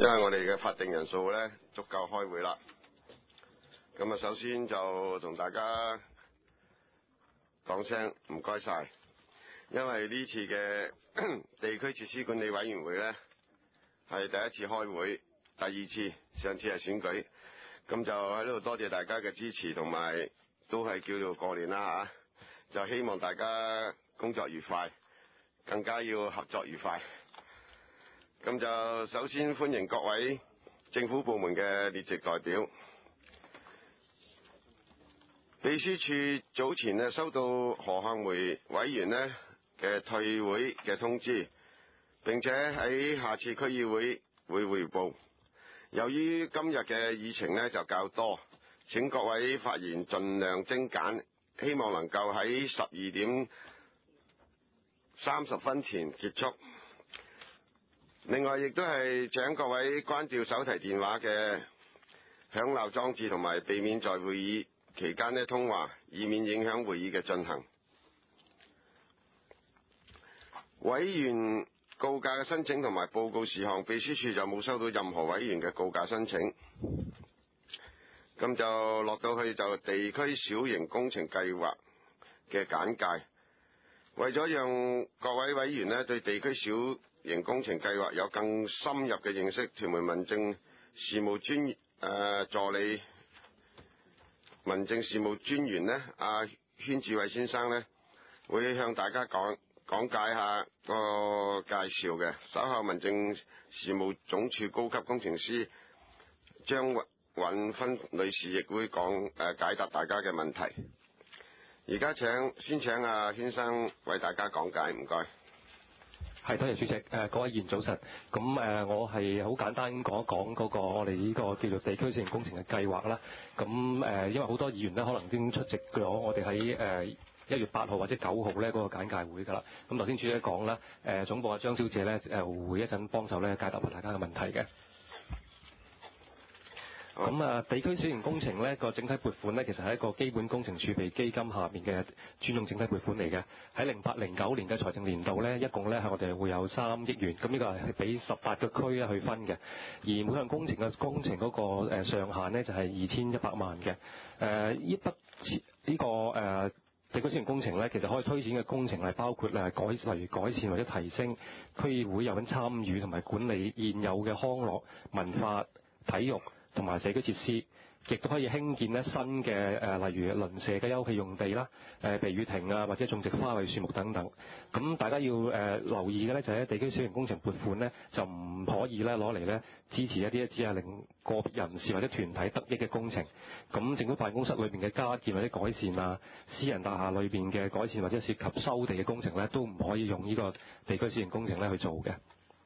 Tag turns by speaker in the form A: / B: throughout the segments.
A: 因為我哋嘅法定人數呢足夠開會啦。咁啊，首先就同大家講聲唔該晒，因為呢次嘅地區設施管理委員會呢係第一次開會，第二次，上次係選舉，咁就喺呢度多謝大家嘅支持，同埋都係叫做過年啦嚇，就希望大家工作愉快，更加要合作愉快。咁就首先歡迎各位政府部門嘅列席代表。秘書處早前呢收到何漢梅委員呢嘅退會嘅通知，並且喺下次區議會會匯報。由於今日嘅議程呢就較多，請各位發言盡量精簡，希望能夠喺12:30前結束。另外亦都係請各位關掉手提電話嘅響鬧裝置，同埋避免在會議期間呢通話，以免影響會議嘅進行。委員告假嘅申請同埋報告事項，秘書處就冇收到任何委員嘅告假申請。咁就落到去就地區小型工程計劃嘅簡介。為咗讓各位委員呢對地區小型工程計劃有更深入嘅認識，屯門民政事務助理民政事務專員呢阿禤志偉先生呢會向大家講解下個介紹嘅。稍後民政事務總署高級工程師張允芬女士亦會解答大家嘅問題。而家先請阿禤生為大家講解，唔該。
B: 係，多謝主席。各位議員早晨。咁我係好簡單講一講嗰個我哋呢個叫做地區小型工程嘅計劃啦。咁因為好多議員呢可能已經出席咗我哋喺1月8號或者9號呢嗰個簡介會㗎啦。咁頭先主席講啦，總部阿張小姐呢會一陣幫手呢解答下大家嘅問題嘅。咁地區小型工程呢個整體撥款呢，其實係一個基本工程儲備基金下面嘅專用整體撥款嚟嘅。喺08-09年嘅財政年度呢，一共呢係我哋會有3億元。咁呢個係俾18個區去分嘅。而每項工程嗰個上限呢，就係2100萬嘅。呢個地區小型工程呢，其實可以推展嘅工程係包括例如改善或者提升區議會有份參與同埋管理現有嘅康樂、文化、體育同埋社區設施，亦都可以興建呢新嘅例如鄰舍嘅休憩用地啦、避雨亭啊，或者種植花卉樹木等等。咁大家要留意嘅呢，就係地區小型工程撥款呢，就唔可以呢攞嚟呢支持一啲只係令個別人士或者團體得益嘅工程。咁政府辦公室裏面嘅加建或者改善啊，私人大廈裏面嘅改善或者涉及收地嘅工程呢，都唔可以用呢個地區小型工程呢去做嘅。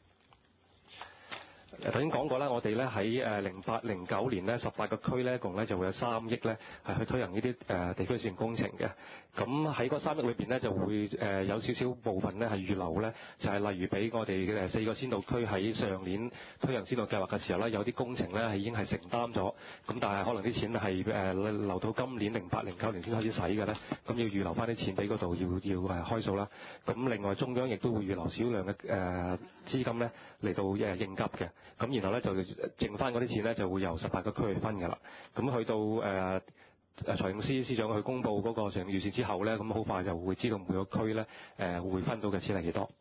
B: 頭先講過啦，我哋咧喺08-09年呢18個區呢，一共呢就會有3億呢係去推行呢啲地區小型工程嘅。咁喺嗰3億裏面呢，就會有少少部分呢係預留呢，就係例如俾我哋嘅4個先導區喺上年推行先導計劃嘅時候呢，有啲工程呢係已經係承擔咗，咁但係可能啲錢係留到今年08-09年先開始使嘅呢，咁要預留翻啲錢俾嗰度要開數啦。咁另外中央亦都會預留少量嘅資金呢嚟到應急嘅。咁然後咧就剩翻嗰啲錢咧就會由18個區去分㗎啦。咁去到財政司司長去公布嗰個財政預算之後咧，咁好快就會知道每個區咧會分到嘅錢係幾多。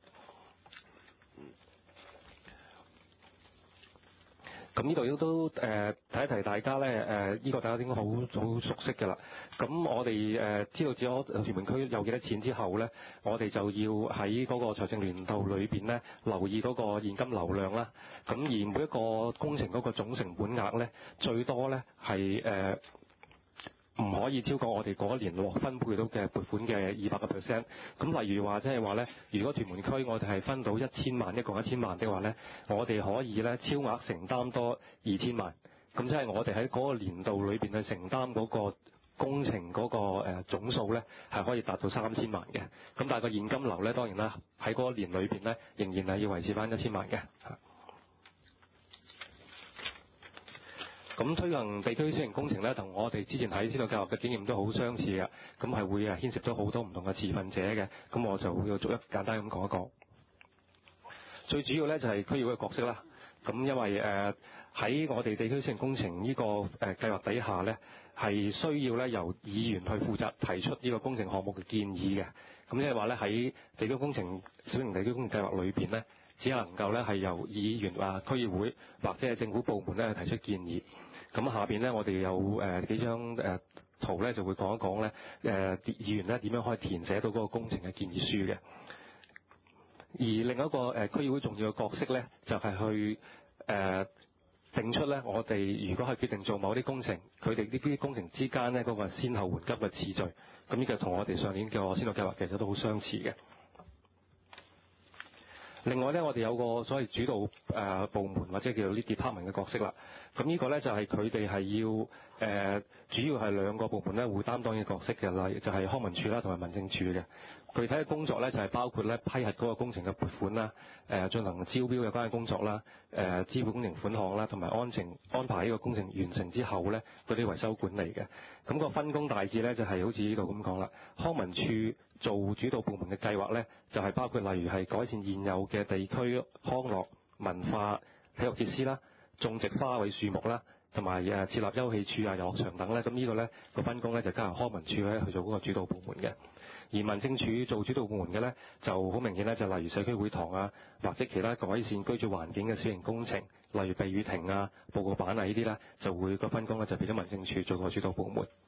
B: 咁呢度都提一提大家咧，呢個大家應該好熟悉㗎啦。咁我哋知道咗屯門區有幾多錢之後咧，我哋就要喺嗰個財政年度裏邊咧留意嗰個現金流量啦。咁而每一個工程嗰個總成本額咧，最多咧係唔可以超過我哋嗰一年獲分配到嘅撥款嘅200%。咁例如話即係話咧，如果屯門區我哋係分到1000萬，一共1000萬的話咧，我哋可以咧超額承擔多2000萬。咁即係我哋喺嗰個年度裏邊去承擔嗰個工程嗰個總數咧係可以達到3000萬嘅。咁但係個現金流咧當然啦，喺嗰個年裏邊咧仍然係要維持翻1000萬嘅。咁推行地區小型工程咧，同我哋之前喺先導計劃嘅經驗都好相似嘅。咁係會牽涉咗好多唔同嘅持份者嘅。咁我就要逐一簡單咁講一講。最主要咧就係區議會嘅角色啦。 咁因為喺我哋地區小型工程呢個計劃底下咧，係需要咧由議員去負責提出呢個工程項目嘅建議嘅。咁即係話咧喺地區工程小型地區工程計劃裏邊咧，只能夠咧係由議員或區議會或者係政府部門咧去提出建議。咁下邊咧我哋有幾張圖咧就會講一講咧議員咧點樣可以填寫到嗰個工程嘅建議書嘅。而另一個區議會重要嘅角色咧，就係去定出咧我哋如果係決定做某啲工程，佢哋呢啲工程之間咧嗰個先後緩急嘅次序。咁呢個同我哋上年嘅先導計劃其實都好相似嘅。另外咧，我哋有個所謂主導部門或者叫做 lead department 嘅角色啦。咁呢個咧就係佢哋係要主要係兩個部門咧會擔當嘅角色嘅，例如就係康文署啦同埋民政處嘅。具體嘅工作咧就係包括咧批核嗰個工程嘅撥款啦，進行招標有關嘅工作啦，支付工程款項啦，同埋安排呢個工程完成之後咧嗰啲維修管理嘅。咁個分工大致咧就係好似呢度咁講啦。康文署做主導部門嘅計劃咧，就係包括例如係改善現有嘅地區康樂、文化、體育設施啦，種植花卉樹木啦，同埋設立休憩處啊、遊樂場等咧。咁呢個咧個分工咧就交由康文署咧去做嗰個主導部門嘅。而民政處做主導部門嘅咧，就好明顯咧，就例如社區會堂啊，或者其他改善居住環境嘅小型工程，例如避雨亭啊、報告板啊呢啲咧，就會個分工咧就變咗民政處做個主導部門。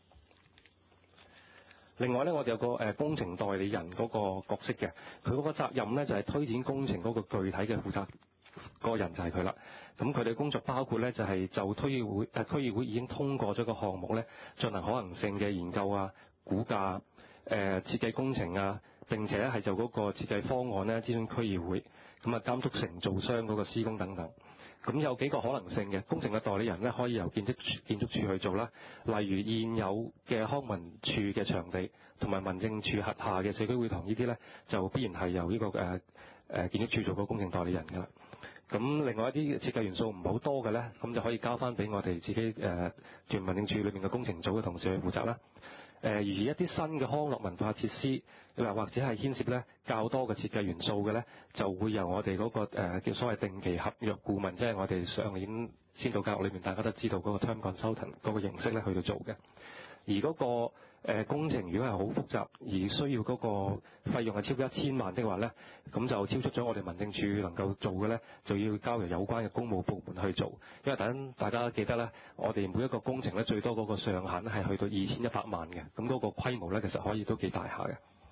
B: 另外咧，我哋有個工程代理人嗰個角色嘅，佢嗰個責任咧就係推展工程嗰個具體嘅負責個人就係佢啦。咁佢哋工作包括咧就係就區議會已經通過咗個項目咧，進行可行性嘅研究啊、估價、設計工程啊，並且咧係就嗰個設計方案咧諮詢區議會，咁啊監督承造商嗰個施工等等。咁有幾個可能性嘅工程嘅代理人咧，可以由建築署去做啦。例如現有嘅康文署嘅場地同埋民政處轄下嘅社區會堂呢啲咧，就必然係由呢個建築署做個工程代理人㗎啦。咁另外一啲設計元素唔係好多嘅咧，咁就可以交翻俾我哋自己全民政處裏面嘅工程組嘅同事去負責啦。而一啲新嘅康樂文化設施，或者係牽涉咧較多嘅設計元素嘅咧，就會由我哋嗰個叫所謂定期合約顧問，即係我哋上年先導計劃裏面大家都知道嗰個 term consultant 嗰個形式咧去到做嘅。而嗰個工程如果係好複雜，而需要嗰個費用係超過1000萬的話咧，咁就超出咗我哋民政處能夠做嘅咧，就要交由有關嘅公務部門去做。因為等大家記得咧，我哋每一個工程咧最多嗰個上限咧係去到2100萬嘅，咁嗰個規模咧其實可以都幾大下嘅。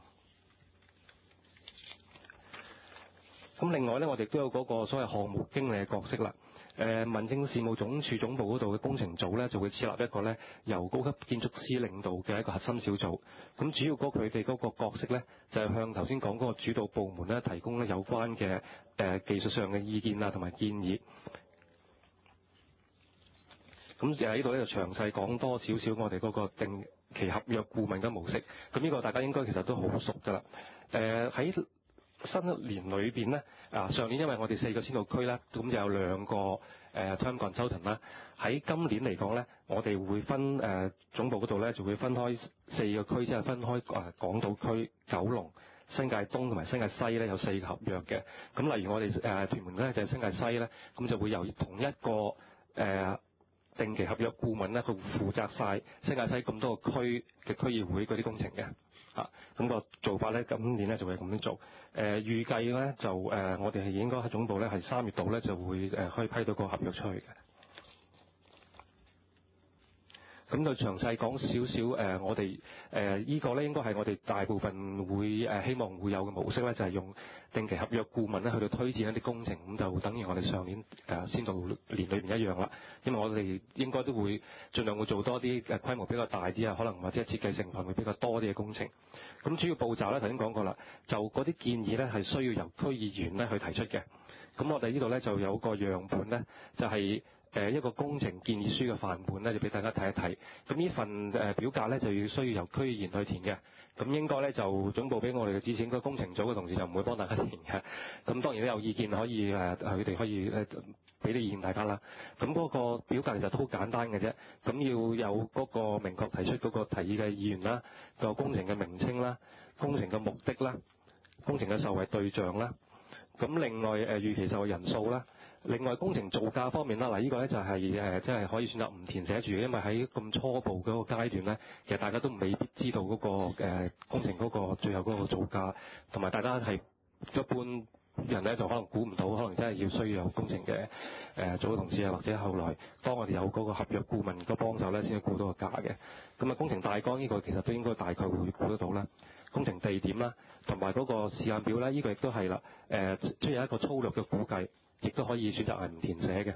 B: 咁另外咧，我哋都有嗰個所謂項目經理嘅角色啦。民政事務總署總部嗰度嘅工程組咧，就會設立一個咧由高級建築師領導嘅一個核心小組。咁主要佢哋嗰個角色咧，就係向頭先講嗰個主導部門咧提供咧有關嘅技術上嘅意見啊，同埋建議。咁就喺呢度咧就詳細講多少少我哋嗰個定期合約顧問嘅模式。咁呢個大家應該其實都好熟㗎啦。喺新一年裏邊咧，上年因為我哋4個先導區咧，咁就有2個term consultant啦。喺今年嚟講咧，我哋會分總部嗰度咧就會分開4個區，即係分開港島區、九龍、新界東同埋新界西咧有4個合約嘅。咁例如我哋屯門咧就係新界西咧，咁就會由同一個定期合約顧問咧，佢會負責晒新界西咁多個區嘅區議會嗰啲工程嘅。咁個做法咧，今年咧就會咁樣做。預計咧就我哋係應該喺總部咧係3月度咧就會可以批到個合約出去嘅。咁就詳細講少少我哋呢個咧應該係我哋大部分會希望會有嘅模式咧，就係用定期合約顧問咧去到推薦一啲工程，咁就等於我哋上年先導年裏邊一樣啦。因為我哋應該都會盡量會做多啲規模比較大啲啊，可能或者設計成分會比較多啲嘅工程。咁主要步驟咧頭先講過啦，就嗰啲建議咧係需要由區議員咧去提出嘅。咁我哋呢度咧就有個樣本咧，就係一個工程建議書嘅範本咧，就俾大家睇一睇。咁呢份表格咧就要需要由區議員去填嘅。咁應該咧就總部俾我哋嘅指示，應該工程組嘅同事就唔會幫大家填嘅。咁當然都有意見可以佢哋可以俾啲意見大家啦。咁嗰個表格其實都好簡單嘅啫。咁要有嗰個明確提出嗰個提議嘅議員啦，個工程嘅名稱啦，工程嘅目的啦，工程嘅受惠對象啦。咁另外預期受惠人數啦， 另外工程造價方面啦，嗱呢個咧就係即係可以選擇唔填寫住嘅，因為喺咁初步嗰個階段咧，其實大家都未必知道嗰個工程嗰個最後嗰個造價，同埋大家係一般人咧就可能估唔到，可能真係要需要有工程嘅組嘅同事啊，或者後來當我哋有嗰個合約顧問個幫手咧，先至估到個價嘅。咁啊，工程大綱呢個其實都應該大概會估得到啦。工程地點啦，同埋嗰個時間表咧，呢個亦都係啦。出現一個粗略嘅估計，亦都可以選擇係唔填寫嘅。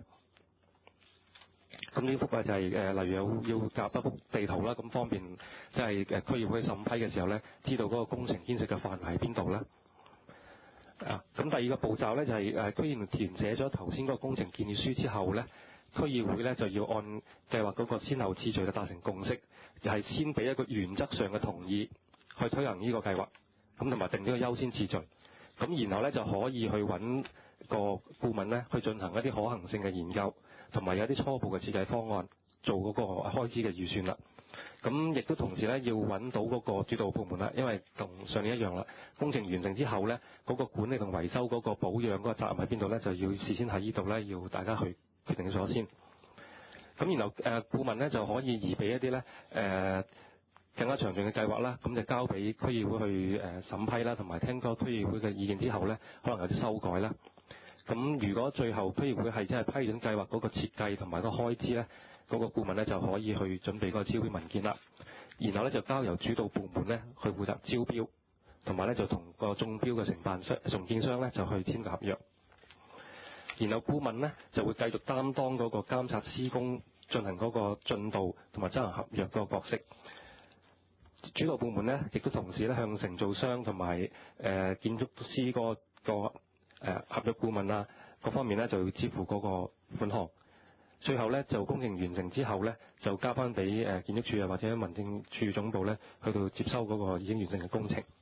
B: 咁呢幅就係例如要夾一幅地圖啦，咁方便即係區議會審批嘅時候咧，知道嗰個工程牽涉嘅範圍喺邊度啦。咁第二個步驟咧就係區議員填寫咗頭先嗰個工程建議書之後咧，區議會咧就要按計劃嗰個先後次序嘅達成共識，就係先俾一個原則上嘅同意去推行呢個計劃，咁同埋定呢個優先次序。咁然後咧就可以去揾個顧問咧去進行一啲可行性嘅研究，同埋有啲初步嘅設計方案，做嗰個開支嘅預算啦。咁亦都同時咧要揾到嗰個主導部門啦，因為同上年一樣啦，工程完成之後咧，嗰個管理同維修嗰個保養嗰個責任喺邊度咧，就要事先喺呢度咧要大家去決定咗先。咁然後顧問咧就可以移俾一啲咧更加詳盡嘅計劃啦，咁就交俾區議會去審批啦，同埋聽過區議會嘅意見之後咧，可能有啲修改啦。咁如果最後區議會係真係批准計劃嗰個設計同埋個開支咧，嗰個顧問咧就可以去準備嗰個招標文件啦。然後咧就交由主導部門咧去負責招標，同埋咧就同個中標嘅承建商咧就去簽個合約。然後顧問咧就會繼續擔當嗰個監察施工進行嗰個進度同埋執行合約嗰個角色。主導部門咧亦都同時咧向承造商同埋建築師個合約顧問啊各方面咧就要支付嗰個款項。最後咧就工程完成之後咧就交翻俾建築署啊或者民政處總部咧去到接收嗰個已經完成嘅工程。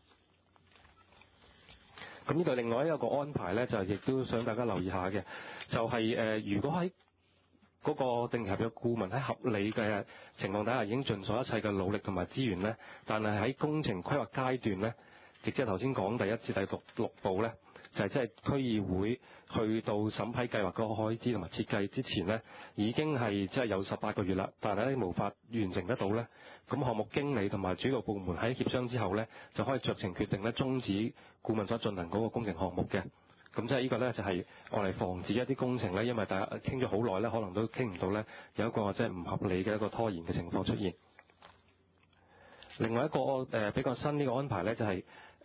B: 咁呢度另外一個安排咧就亦都想大家留意下嘅，就係如果喺嗰個定期合約顧問喺合理嘅情況底下已經盡咗一切嘅努力同埋資源咧，但係喺工程規劃階段咧，亦即係頭先講第1至第6步咧，就係即係區議會去到審批計劃嗰個開支同埋設計之前咧，已經係即係有18個月啦，但係咧無法完成得到咧，咁項目經理同埋主導部門喺協商之後咧，就可以酌情決定咧終止顧問所進行嗰個工程項目嘅。咁即係呢個咧就係我嚟防止一啲工程咧，因為大家傾咗好耐咧，可能都傾唔到咧，有一個即係唔合理嘅一個拖延嘅情況出現。另外一個比較新呢個安排咧就係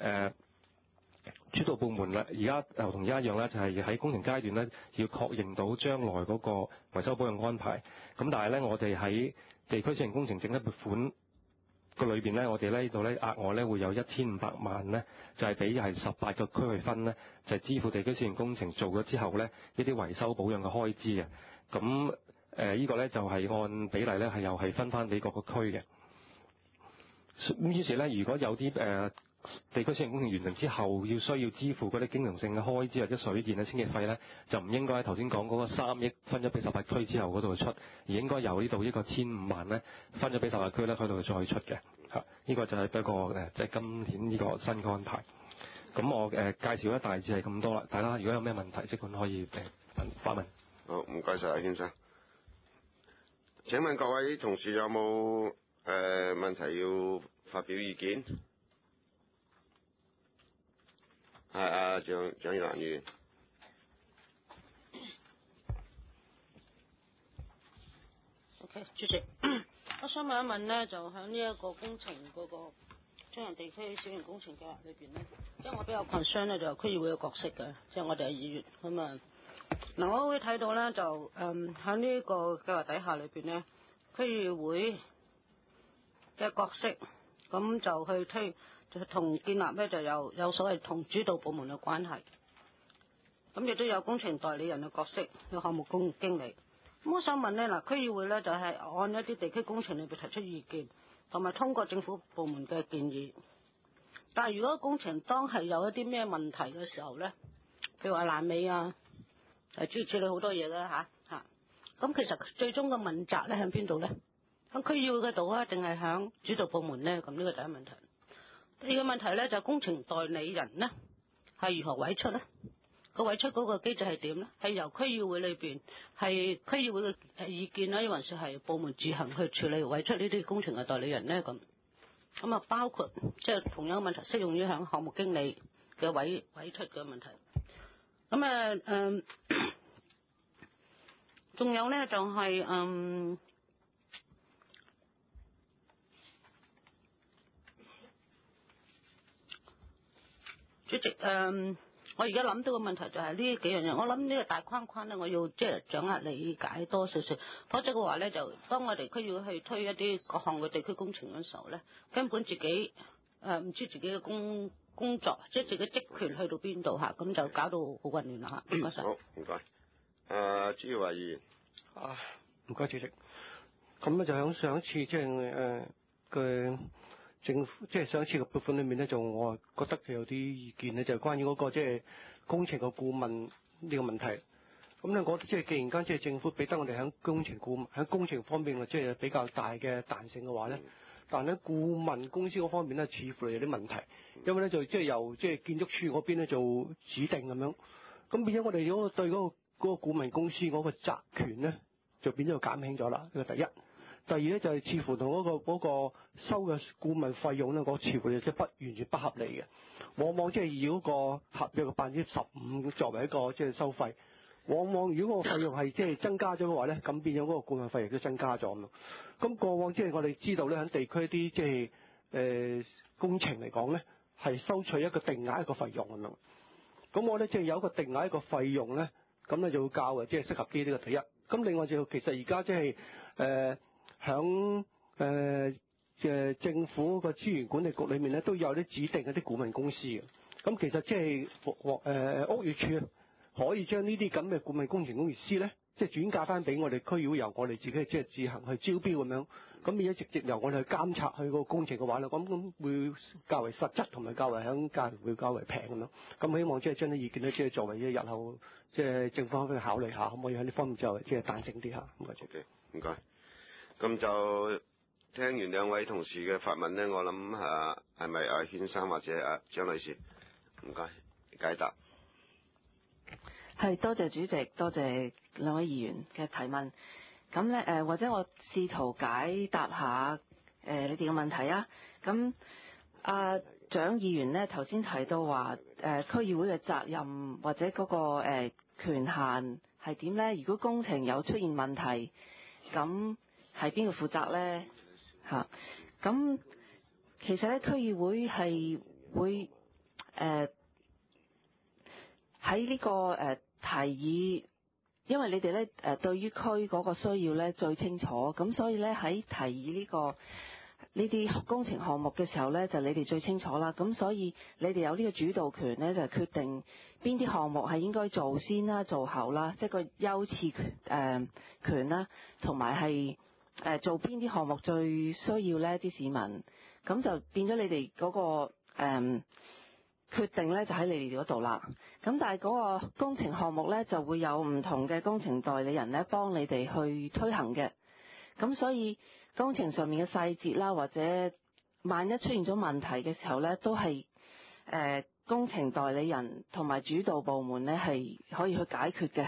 B: 主導部門啦，而家又同而家一樣咧，就係喺工程階段咧要確認到將來嗰個維修保養安排。咁但係咧，我哋喺地區小型工程整體撥款個裏邊咧，我哋呢度咧額外咧會有1500萬咧，就係俾係18個區去分咧，就係支付地區小型工程做咗之後咧呢啲維修保養嘅開支嘅。咁呢個咧就係按比例咧係又係分翻俾各個區嘅。咁於是咧，如果有啲地區小型工程完成之後要需要支付嗰啲經常性嘅開支或者水電嘅清潔費咧，就唔應該喺頭先講嗰個3億分咗俾18區之後嗰度出，而應該由呢度呢個1500萬咧分咗俾18區咧，喺度再出嘅。呢個就係一個即係今年呢個新嘅安排。咁我介紹咧大致係咁多啦。大家如果有咩問題，即管可以發問。
A: 好，唔該晒，先生。請問各位同事有冇問題要發表意見？係啊，蔣宇蘭議員。
C: OK， 主席，我想問一問咧，就喺呢一個工程嗰個中型地區小型工程計劃裏邊咧，即係我比較 concern 咧，就係區議會嘅角色嘅，即係我哋係議員咁啊。嗱，我會睇到咧，就喺呢個計劃底下裏邊咧，區議會嘅角色，咁就去推。同建立咧就有所謂同主導部門嘅關係，咁亦都有工程代理人嘅角色，有項目經理。咁我想問咧，嗱，區議會咧就係按一啲地區工程裏邊提出意見，同埋通過政府部門嘅建議。但係如果工程當係有一啲咩問題嘅時候咧，譬如話爛尾啊，諸如此類好多嘢啦嚇。咁其實最終嘅問責咧喺邊度咧？喺區議會嗰度啊，定係喺主導部門咧？咁呢個第一問題。第二個問題咧就係工程代理人咧係如何委出咧？ 個委出嗰個機制係點咧？係由區議會裏邊係區議會嘅意見啦，抑或是係部門自行去處理委出呢啲工程嘅代理人咧？咁啊，包括即係同樣嘅問題適用於響項目經理嘅委出嘅問題。咁仲有咧就係主席，我而家諗到嘅問題就係呢幾樣嘢。我諗呢個大框框咧，我要即係掌握理解多少少，否則嘅話咧，就當我哋區議會去推一啲各項嘅地區工程嘅時候咧，根本自己唔知自己嘅工作，即係自己職權去到邊度嚇，咁就搞到好混亂啦嚇。唔該晒。
A: 好，唔該。朱耀華議員。
D: 唔該主席。咁咧就喺上一次即係嘅政府即係上一次嘅撥款裏面咧，就我覺得佢有啲意見咧，就係關於嗰個即係工程嘅顧問呢個問題。咁咧，我覺得即係既然間即係政府俾得我哋喺工程顧問喺工程方面即係比較大嘅彈性嘅話咧，但係咧顧問公司嗰方面咧，似乎有啲問題，因為咧就即係由即係建築署嗰邊咧做指定咁樣，咁變咗我哋嗰個對嗰個顧問公司嗰個責權咧，就變咗減輕咗啦。呢個第一。第二咧就係似乎同嗰個收嘅顧問費用咧，嗰似乎即係完全不合理嘅。往往即係以嗰個合約嘅15%作為一個即係收費。往往如果個費用係即係增加咗嘅話咧，咁變咗嗰個顧問費亦都增加咗咁咯。咁過往即係我哋知道咧，喺地區啲即係工程嚟講咧，係收取一個定額一個費用咁樣。咁我咧即係有一個定額一個費用咧，咁咧就會較為即係適合啲呢個第一。咁另外就其實而家即係響政府個資源管理局裏面咧，都有啲指定一啲顧問公司嘅。咁其實即係屋宇署可以將呢啲咁嘅顧問工程公司咧，即係轉嫁翻俾我哋區議會，由我哋自己即係自行去招標咁樣。咁變咗直接由我哋去監察佢個工程嘅話咧，咁會較為實質同埋較為響價錢會較為平咁樣。咁希望即係將啲意見咧，即係作為日後即係政府可以考慮下，可唔可以喺呢方面就即係彈性啲嚇？唔該，主席。
A: 唔該。咁就聽完兩位同事嘅發問咧，我諗係咪阿禤生或者張女士？唔該，解答。
E: 係，多謝主席，多謝兩位議員嘅提問。咁咧或者我試圖解答下你哋嘅問題啊。咁蔣議員咧頭先提到話區議會嘅責任或者嗰個權限係點咧？如果工程有出現問題，咁係邊個負責咧？咁其實咧區議會係會喺呢個提議，因為你哋咧對於區嗰個需要咧最清楚，咁所以咧喺提議呢啲工程項目嘅時候咧，就你哋最清楚啦。咁所以你哋有呢個主導權咧，就決定邊啲項目係應該做先啦、做後啦，即係個優次權啦，同埋係做邊啲項目最需要咧啲市民，咁就變咗你哋嗰個決定咧就喺你哋嗰度啦。咁但係嗰個工程項目咧就會有唔同嘅工程代理人咧幫你哋去推行嘅。咁所以工程上面嘅細節啦，或者萬一出現咗問題嘅時候咧，都係工程代理人同埋主導部門咧係可以去解決嘅。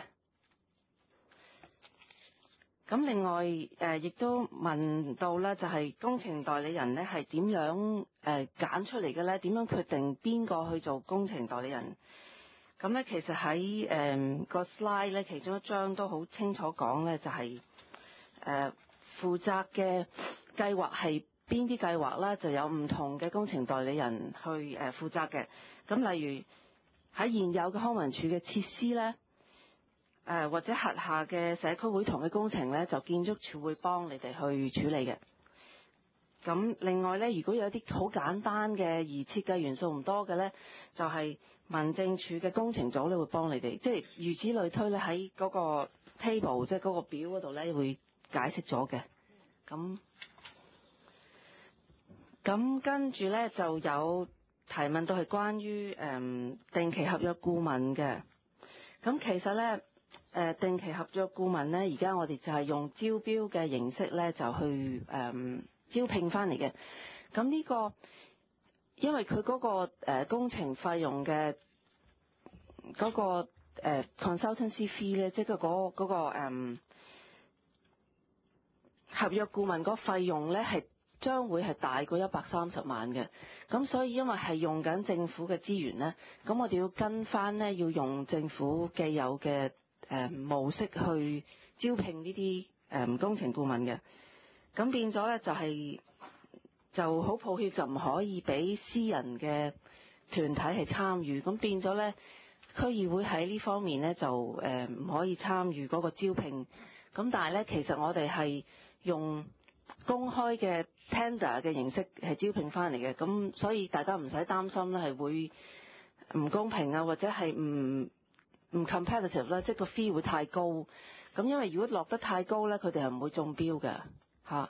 E: 咁另外亦都問到咧，就係工程代理人咧係點樣揀出嚟嘅咧？點樣決定邊個去做工程代理人？咁咧其實喺個 slide 咧其中一張都好清楚講咧，就係負責嘅計劃係邊啲計劃啦，就有唔同嘅工程代理人去負責嘅。咁例如喺現有嘅康文署嘅設施咧。或者轄下嘅社區會堂嘅工程咧，就建築署會幫你哋去處理嘅。咁另外咧，如果有啲好簡單嘅而設計元素唔多嘅咧，就係民政處嘅工程組咧會幫你哋，即係如此類推咧，喺嗰個 table 即係嗰個表嗰度咧會解釋咗嘅。咁跟住咧就有提問到係關於定期合約顧問嘅。咁其實咧。定期合約顧問咧，而家我哋就係用招標嘅形式咧，就去招聘翻嚟嘅。咁呢個因為佢嗰個工程費用嘅嗰個 consultancy fee 咧，即係嗰個合約顧問嗰個費用咧係將會係大過130萬嘅。咁所以因為係用緊政府嘅資源咧，咁我哋要跟翻咧要用政府既有嘅模式去招聘呢啲工程顧問嘅。咁變咗咧就好抱歉，就唔可以俾私人嘅團體係參與。咁變咗咧，區議會喺呢方面咧就唔可以參與嗰個招聘。咁但係咧，其實我哋係用公開嘅 tender 嘅形式係招聘翻嚟嘅。咁所以大家唔使擔心咧係會唔公平啊，或者係唔 competitive 啦，即係個 fee 會太高。咁因為如果落得太高咧，佢哋係唔會中標嘅嚇。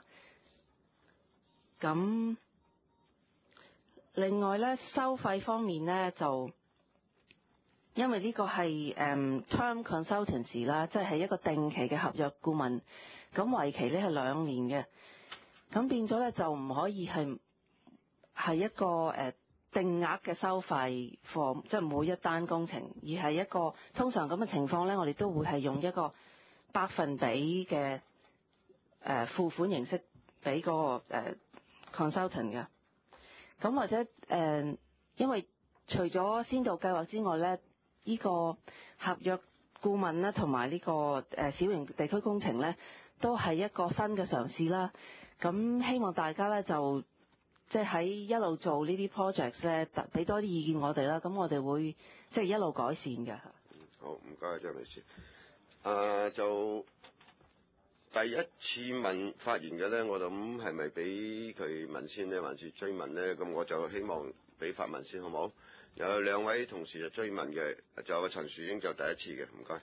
E: 咁另外咧，收費方面咧就因為呢個係term consultancy 啦，即係一個定期嘅合約顧問，咁為期咧係2年嘅，咁變咗咧就唔可以係一個定額嘅收費for即係每一單工程，而係一個通常咁嘅情況咧，我哋都會係用一個百分比嘅付款形式俾嗰個consultant 嘅。咁或者因為除咗先導計劃之外咧，呢個合約顧問咧同埋呢個小型地區工程咧，都係一個新嘅嘗試啦。咁希望大家咧就即係喺一路做呢啲 projects 咧，俾多啲意見我哋啦。咁我哋會即係一路改善嘅。
A: 好，唔該張女士。就第一次發言嘅咧，我諗係咪俾佢問先呢？還是追問呢？咁我就希望俾發問先，好冇？有2位同事就追問嘅，就有陳樹英就第一次嘅，唔該。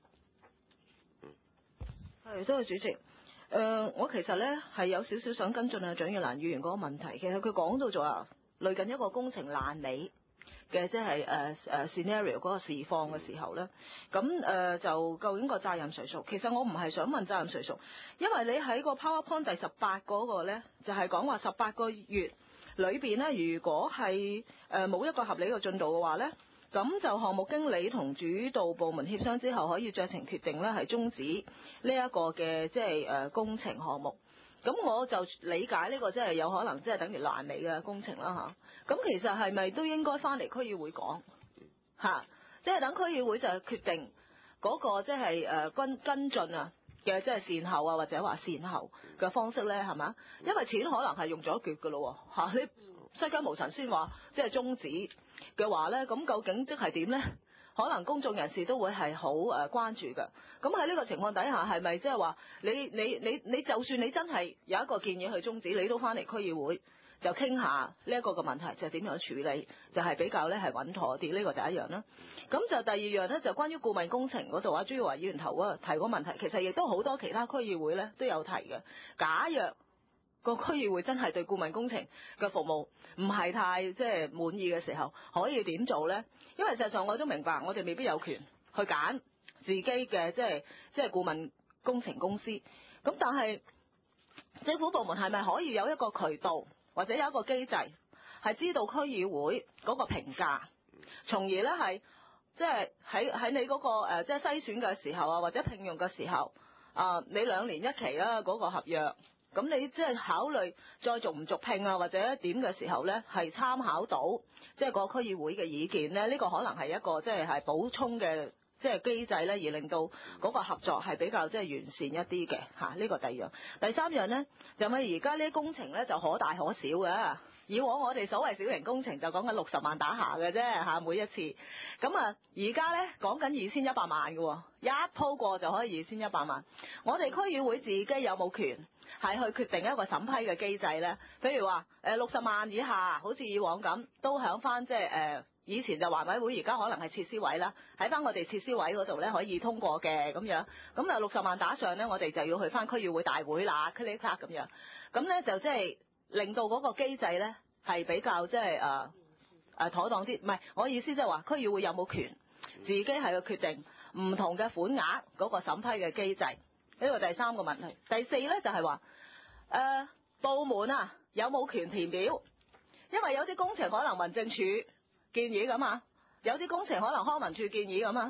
F: 係，多謝主席。我其實咧係有少少想跟進蔣耀蘭議員嗰個問題。其實佢講到咗啊，類近一個工程爛尾嘅，即係scenario 嗰個示範嘅時候咧，咁就究竟個責任誰屬？其實我唔係想問責任誰屬，因為你喺個 PowerPoint 第18嗰個咧，就係講話18個月裏邊咧，如果係冇一個合理嘅進度嘅話咧，咁就項目經理同主導部門協商之後，可以酌情決定咧係終止呢一個嘅即係工程項目。咁我就理解呢個即係有可能即係等於爛尾嘅工程啦嚇。咁其實係咪都應該翻嚟區議會講嚇？即係等區議會就決定嗰個即係跟進啊嘅即係善後啊，或者話善後嘅方式咧係嘛？因為錢可能係用咗一橛㗎咯嚇，你世間無神先話即係終止嘅話咧，咁究竟即係點咧？可能公眾人士都會係好關注嘅。咁喺呢個情況底下，係咪即係話你就算你真係有一個建議去終止，你都翻嚟區議會就傾下呢一個嘅問題，就點樣處理，就係比較咧係穩妥啲。呢個第一樣啦。咁就第二樣咧，就關於顧問工程嗰度啊，朱耀華議員提嗰個問題，其實亦都好多其他區議會咧都有提嘅。假若個區議會真係對顧問工程嘅服務唔係太即係滿意嘅時候，可以點做咧？因為實際上我都明白，我哋未必有權去揀自己嘅即係顧問工程公司。咁但係政府部門係咪可以有一個渠道或者有一個機制，係知道區議會嗰個評價，從而咧係即係喺你嗰個即係篩選嘅時候啊，或者聘用嘅時候你2年一期啦嗰個合約。咁你即係考慮再續唔續聘啊，或者點嘅時候咧，係參考到即係個區議會嘅意見咧，呢個可能係一個即係補充嘅即係機制咧，而令到嗰個合作係比較即係完善一啲嘅嚇。呢個第二樣，第三樣咧就係而家呢啲工程咧就可大可小嘅。以往我哋所謂小型工程就講緊60萬打下嘅啫嚇，每一次。咁而家咧講緊2100萬嘅喎，一鋪過就可以2100萬。我哋區議會自己有冇權係去決定一個審批嘅機制咧？譬如話60萬以下，好似以往咁，都響翻即係以前就環委會，而家可能係設施委啦，喺翻我哋設施委嗰度咧可以通過嘅咁樣。咁60萬打上咧，我哋就要去翻區議會大會啦，click click 咁樣。咁咧就即係令到嗰個機制咧係比較即係妥當啲。唔係，我意思即係話區議會有冇權自己係去決定唔同嘅款額嗰個審批嘅機制？呢個第三個問題。第四咧就係話部門啊有冇權填表？因為有啲工程可能民政處建議咁啊，有啲工程可能康文署建議咁啊，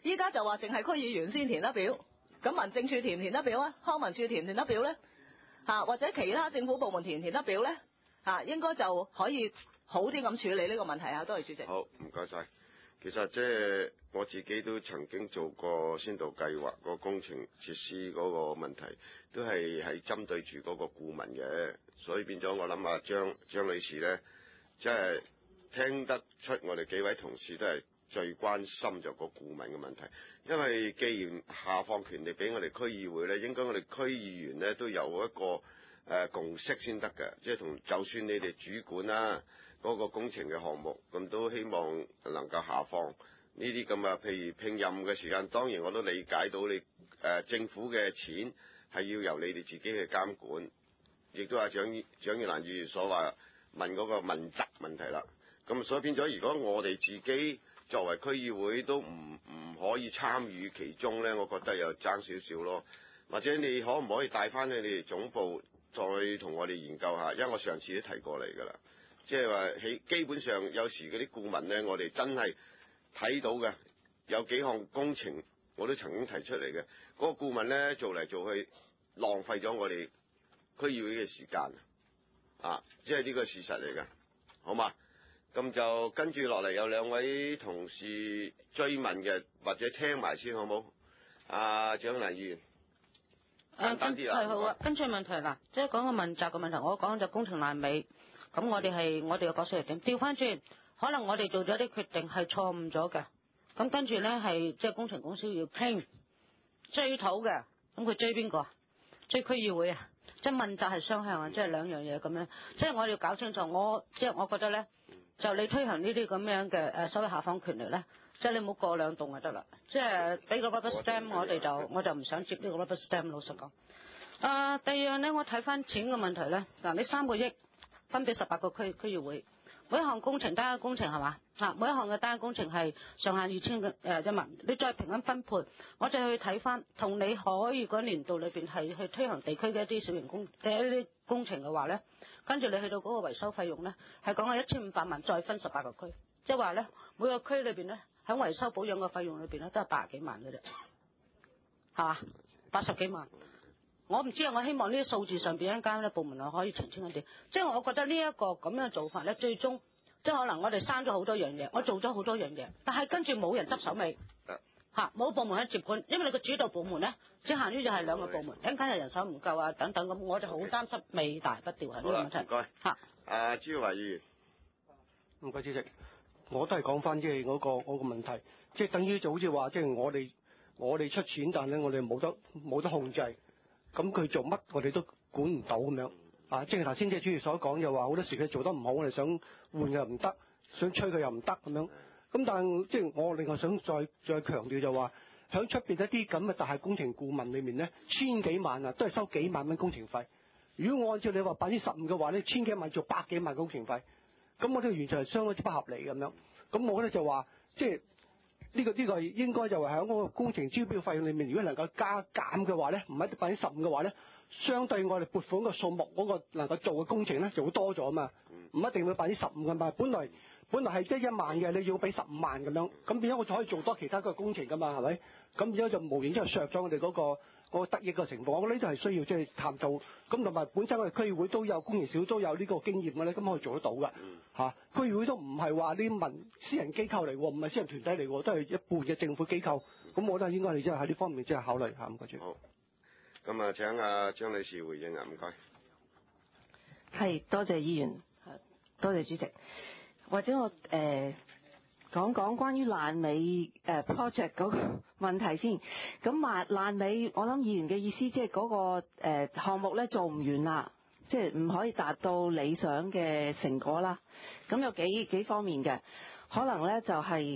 F: 依家就話淨係區議員先填得表，咁民政處填唔填得表啊？康文署填唔填得表咧？或者其他政府部門填唔填得表咧？應該就可以好啲咁處理呢個問題啊！多謝主席。
A: 好，唔該晒。其實即係我自己都曾經做過先導計劃個工程設施嗰個問題，都係針對住嗰個顧問嘅，所以變咗我諗張女士咧，即係聽得出我哋幾位同事都係最關心就個顧問嘅問題，因為既然下放權力俾我哋區議會咧，應該我哋區議員咧都有一個共識先得嘅，即係就算你哋主管啦嗰個工程嘅項目，咁都希望能夠下放呢啲咁啊，譬如聘任嘅時間，當然我都理解到你政府嘅錢係要由你哋自己去監管，亦都係蔣耀蘭議員所話問嗰個問責問題啦。咁所以變咗，如果我哋自己作為區議會都唔可以參與其中咧，我覺得又爭少少咯。或者你可唔可以帶翻去你哋總部再同我哋研究下？因為我上次都提過嚟㗎啦。即係話基本上有時嗰啲顧問咧，我哋真係睇到嘅有幾項工程，我都曾經提出嚟嘅。嗰個顧問咧做嚟做去，浪費咗我哋區議會嘅時間啊！即係呢個事實嚟嘅，好嘛？咁就跟住落嚟有兩位同事追問嘅，或者聽埋先好冇？蔣麗議員，簡單啲
C: 係好啊。跟住問題啦，即係講個問責嘅問題，我講就工程爛尾。咁我哋嘅角色係點？調翻轉，可能我哋做咗啲決定係錯誤咗嘅。咁跟住咧係即係工程公司要 claim 追討嘅。咁佢追邊個啊？追區議會啊？即係問責係雙向啊，即係兩樣嘢咁樣。即係我哋要搞清楚。我覺得咧，就你推行呢啲咁樣嘅所謂下放權力咧，即係你唔好過兩棟就得啦。即係俾個 rubber stamp，我就唔想接呢個 rubber stamp。老實講。第二樣咧，我睇翻錢嘅問題咧。嗱，你3個億。分俾18個區議會，每一項工程單一工程係嘛？每一項嘅單一工程係上限1萬，你再平均分配，我哋去睇翻，同你可以嗰年度裏邊係去推行地區嘅一啲小型一啲工程嘅話咧，跟住你去到嗰個維修費用咧，係講緊1500萬，再分18個區，即係話咧每個區裏邊咧喺維修保養嘅費用裏邊咧都係80幾萬嘅啫，係嘛？80幾萬。我唔知啊，我希望呢啲數字上邊一間咧部門啊可以澄清一啲。即係我覺得呢一個咁樣做法咧，最終即係可能我哋刪咗好多樣嘢，我做咗好多樣嘢，但係跟住冇人執手尾，冇部門去接管，因為你個主導部門咧只限於就係2個部門，一間係人手唔夠啊等等咁，我就好擔心尾大不掉係呢個問題。
A: 唔該。朱偉議員，
D: 唔該主席，我都係講翻即係嗰個問題，即係等於就好似話即係我哋出錢，但係我哋冇得控制。咁佢做乜我哋都管唔到咁樣即係頭先即係主席所講，又話好多時佢做得唔好，我哋想換又唔得，想催佢又唔得咁樣。咁但係即係我另外想再強調就話，響出邊一啲咁嘅大工程顧問裏面咧，千幾萬啊，都係收幾萬蚊工程費。如果我按照你話15%嘅話咧，千幾萬做百幾萬工程費，咁我呢個完全係相當之不合理咁樣。咁我覺得就話即係。呢個係應該就係喺嗰個工程招標費用裏面，如果能夠加減嘅話咧，唔係15%嘅話咧，相對我哋撥款個數目嗰個能夠做嘅工程咧就會多咗嘛，唔一定會15%㗎嘛。本來係即係1萬嘅，你要俾15萬咁樣，咁變咗我就可以做多其他個工程㗎嘛，係咪？咁變咗就無形之後削咗我哋嗰個得益嘅情況。我覺得呢度係需要即係探討。咁同埋本身我哋區議會都有工程小組都有呢個經驗嘅咧，咁可以做得到㗎。區議會都唔係話啲私人機構嚟喎，唔係私人團體嚟喎，都係一半嘅政府機構。咁我覺得應該你即係喺呢方面即係考慮下唔該主席。
A: 好，咁請張女士回應啊，唔該。
E: 係，多謝議員，多謝主席。或者我講講關於爛尾project 嗰個問題先。咁爛尾，我諗議員嘅意思即係嗰個項目咧做唔完啦。即係唔可以達到理想嘅成果啦。咁有幾方面嘅，可能咧就係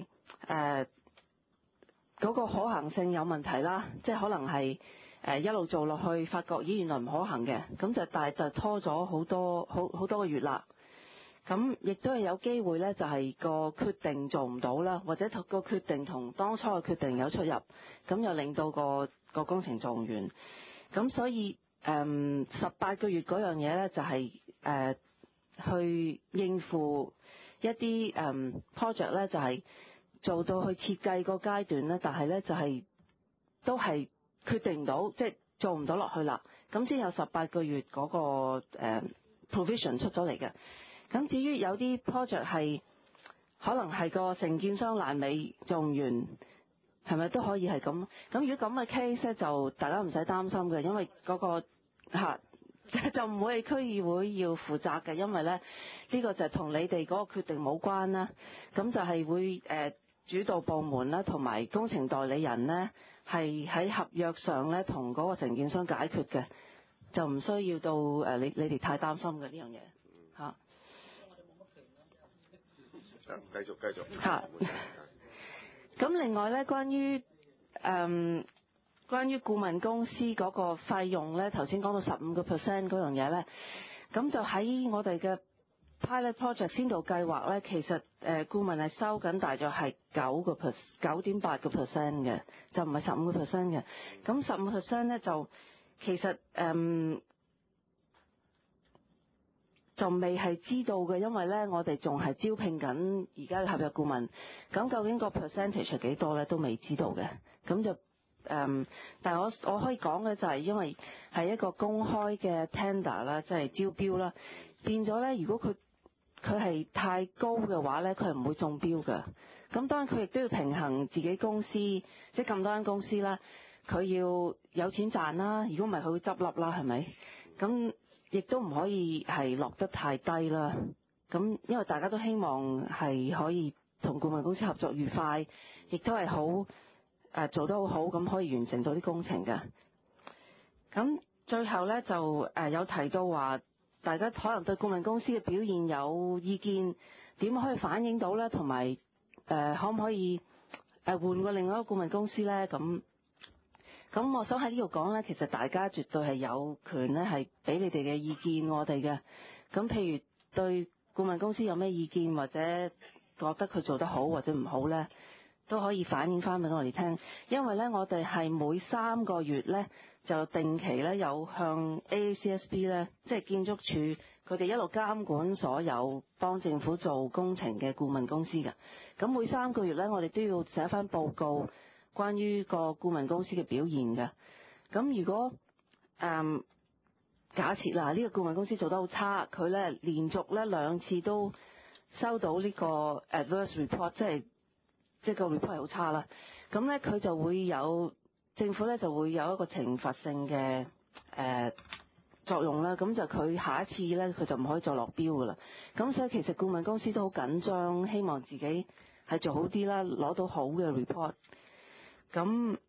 E: 嗰個可行性有問題啦。即係可能係一路做落去，發覺咦原來唔可行嘅，咁但係就拖咗好多個月啦。咁亦都係有機會咧，就係個決定做唔到啦，或者個決定同當初嘅決定有出入，咁又令到個工程做唔完。咁所以18個月嗰樣嘢咧，就係去應付一啲project 咧，就係做到去設計個階段咧，但係咧就係、都係決定唔到，即係做唔到落去啦。咁先有18個月嗰、個、provision 出咗嚟嘅。咁至於有啲 project 係可能係個承建商爛尾做唔完，係咪都可以係咁？咁如果咁嘅 case 咧，就大家唔使擔心嘅，因為嗰、個就唔會係區議會要負責嘅，因為咧呢個就同你哋嗰個決定冇關啦。咁就係會主導部門啦，同埋工程代理人咧係喺合約上咧同嗰個承建商解決嘅，就唔需要到你哋太擔心嘅呢樣嘢嚇。
A: 繼續
E: 嚇。咁另外咧，關於顧問公司嗰個費用咧，頭先講到15% 嗰樣嘢咧，咁就喺我哋嘅 pilot project 先導計劃咧，其實顧問係收緊大約係9.8% 嘅，就唔係15% 嘅。咁15% 咧就其實就未係知道嘅，因為咧我哋仲係招聘緊而家嘅合約顧問，咁究竟個 percentage 係幾多咧都未知道嘅，咁就但係我可以講嘅就係因為係一個公開嘅 tender 啦，即係招標啦，變咗咧如果佢係太高嘅話咧，佢係唔會中標嘅。咁當然佢亦都要平衡自己公司，即係咁多間公司啦，佢要有錢賺啦，如果唔係佢會執笠啦，係咪？咁亦都唔可以係落得太低啦。咁因為大家都希望係可以同顧問公司合作愉快，亦都係好做得好好，咁可以完成到啲工程嘅。咁最後咧就有提到話，大家可能對顧問公司嘅表現有意見，點可以反映到咧？同埋可唔可以換過另外一個顧問公司咧？咁我想喺呢度講咧，其實大家絕對係有權咧，係俾你哋嘅意見我哋嘅。咁譬如對顧問公司有咩意見，或者覺得佢做得好或者唔好咧，都可以反映翻俾我哋聽。因為咧，我哋係每3個月咧就定期咧有向 AACSB 咧，即係建築署佢哋一路監管所有幫政府做工程嘅顧問公司嘅。咁每3個月咧，我哋都要寫翻報告，關於個顧問公司嘅表現嘅。咁如果假設啦，呢個顧問公司做得好差，佢咧連續咧2次都收到呢個 adverse report，即係個 report 係好差啦。咁咧佢就會有政府咧就會有一個懲罰性嘅作用啦。咁就佢下一次咧佢就唔可以再落標噶啦。咁所以其實顧問公司都好緊張，希望自己係做好啲啦，攞到好嘅 report。咁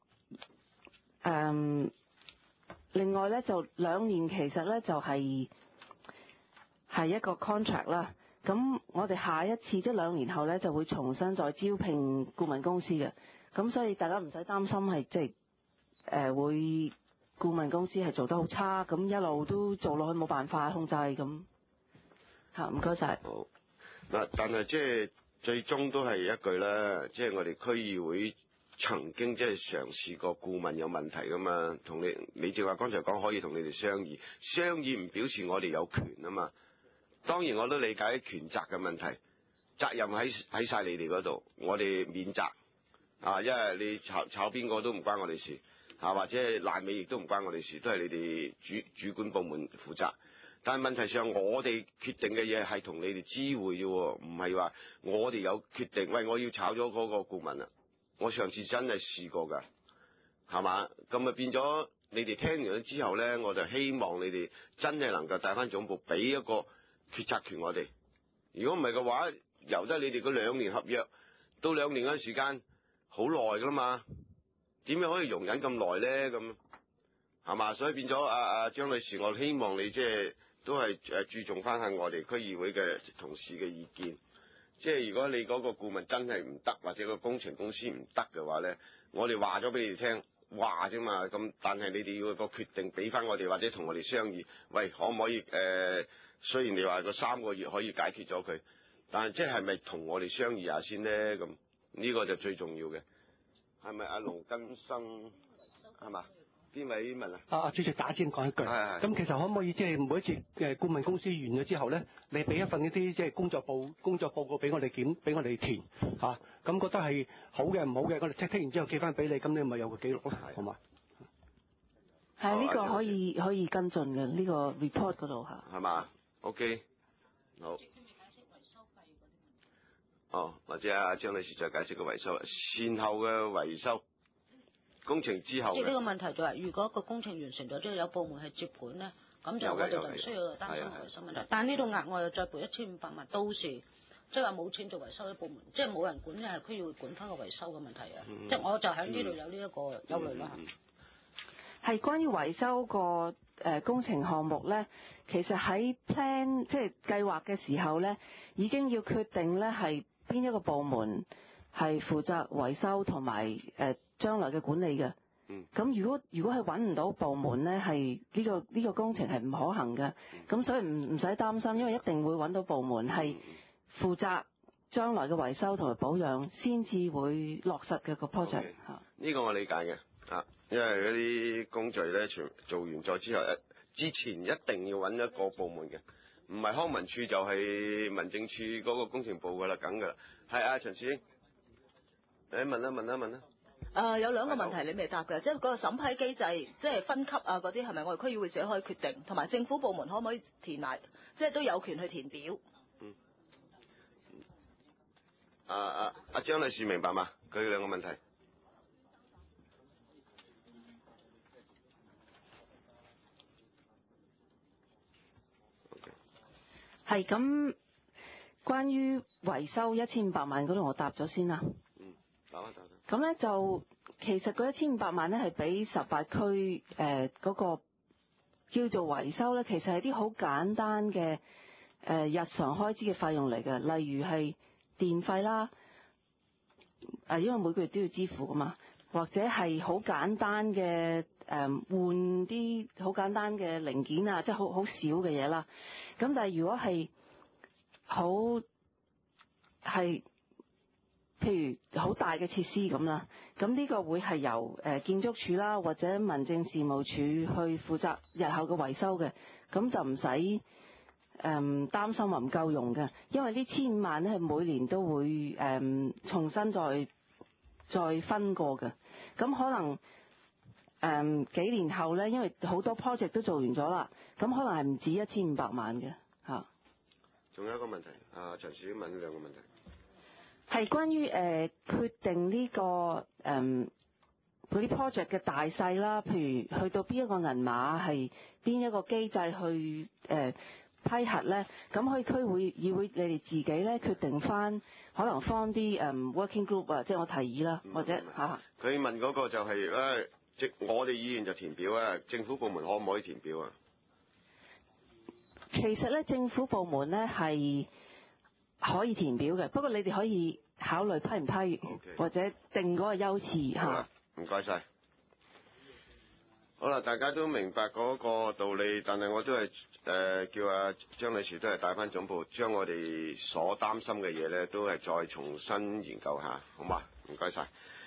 E: 另外咧就2年，其實咧就係一個 contract 啦。咁我哋下一次即係2年後咧就會重新再招聘顧問公司嘅。咁所以大家唔使擔心係即係會顧問公司係做得好差，咁一路都做落去冇辦法控制咁嚇。唔該晒。
A: 好嗱，但係即係最終都係一句啦，即係我哋區議會曾經即係嘗試過顧問有問題噶嘛，同你正話剛才講可以同你哋商議，商議唔表示我哋有權啊嘛。當然我都理解權責嘅問題，責任喺晒你哋嗰度，我哋免責啊，因為你炒邊個都唔關我哋事啊，或者爛尾亦都唔關我哋事，都係你哋主管部門負責。但係問題上，我哋決定嘅嘢係同你哋知會啫，唔係話我哋有決定。喂，我要炒咗嗰個顧問啊！我上次真係試過㗎，係嘛？咁啊變咗你哋聽完咗之後咧，我就希望你哋真係能夠帶翻總部，俾一個決策權我哋。如果唔係嘅話，由得你哋嗰2年合約到2年嘅時間，好耐㗎啦嘛。點樣可以容忍咁耐咧？咁係嘛？所以變咗張女士，我希望你即係都係注重翻下我哋區議會嘅同事嘅意見。即係如果你嗰個顧問真係唔得，或者個工程公司唔得嘅話咧，我哋話咗俾你哋聽，話啫嘛。咁但係你哋要個決定俾翻我哋，或者同我哋商議，喂，可唔可以雖然你話個3個月可以解決咗佢，但係即係咪同我哋商議下先咧？咁呢個就最重要嘅。係咪阿龍根生係嘛？ 邊位問啊？
D: 主席打先講一句。
A: 係。
D: 咁其實可唔可以即係每一次嘅顧問公司完咗之後咧，你俾一份呢啲即係工作報告俾我哋俾我哋填嚇。咁覺得係好嘅唔好嘅，我哋剔完之後寄翻俾你，咁你咪有個記錄咯，好嘛？
E: 係呢個可以跟進嘅呢個 report 嗰度嚇。
A: 係嘛 ？OK， 好。或者阿張女士再解釋個維修善後嘅維修工程之後。
C: 即係呢個問題就係，如果個工程完成咗，即係有部門係接管咧，咁就我哋就唔需要擔心維修問題。但呢度額外又再撥1500萬，到時即係話冇錢做維修嘅部門，即係冇人管咧，係區議會管翻個維修嘅問題啊！即係我就喺呢度有呢一個憂慮啦。
E: 係關於維修個工程項目咧，其實喺 plan 即係計劃嘅時候咧，已經要決定咧係邊一個部門係負責維修同埋將來嘅管理嘅。咁如果係揾唔到部門咧，係呢個工程係唔可行嘅。咁所以唔使擔心，因為一定會揾到部門係負責將來嘅維修同埋保養，先至會落實嘅個 project 嚇。
A: 呢個我理解嘅因為嗰啲工序咧全做完咗之後，之前一定要揾一個部門嘅，唔係康文署就係民政處嗰個工程部噶啦，梗噶啦。係陳樹英，問啦。
F: 有兩個問題你未答嘅，即係嗰個審批機制，即係分級啊嗰啲，係咪我哋區議會自己可以決定？同埋政府部門可唔可以填埋？即係都有權去填表。
A: 阿張女士明白嘛？佢兩個問題。
E: 係咁，關於維修1500萬嗰度，我答咗先啦。
A: 答。
E: 咁咧就其實嗰1500萬咧係俾18區嗰個叫做維修咧，其實係啲好簡單嘅日常開支嘅費用嚟嘅，例如係電費啦，因為每個月都要支付噶嘛，或者係好簡單嘅換啲好簡單嘅零件啊，即係好少嘅嘢啦。咁但係如果係譬如好大嘅設施咁啦，咁呢個會係由建築署啦或者民政事務處去負責日後嘅維修嘅，咁就唔使擔心話唔夠用嘅，因為呢1500萬咧係每年都會重新再分過嘅，咁可能幾年後咧，因為好多 project 都做完咗啦，咁可能係唔止1500萬嘅嚇。
A: 仲有一個問題，陳樹英問兩個問題。
E: 係關於決定呢個嗰啲 project 嘅大細啦，譬如去到邊一個銀碼係邊一個機制去批核咧，咁可以區議會你哋自己咧決定翻，可能放啲working group 啊，即係我提議啦，或者嚇。
A: 佢問嗰個就係我哋議員就填表啊，政府部門可唔可以填表啊？
E: 其實咧，政府部門咧係可以填表嘅，不過你哋可以考慮批唔批，okay，或者定嗰個優次嚇。
A: 唔該晒。好啦，大家都明白嗰個道理，但係我都係叫阿張女士都係帶翻總部，將我哋所擔心嘅嘢咧，都係再重新研究下，好嘛？唔該晒。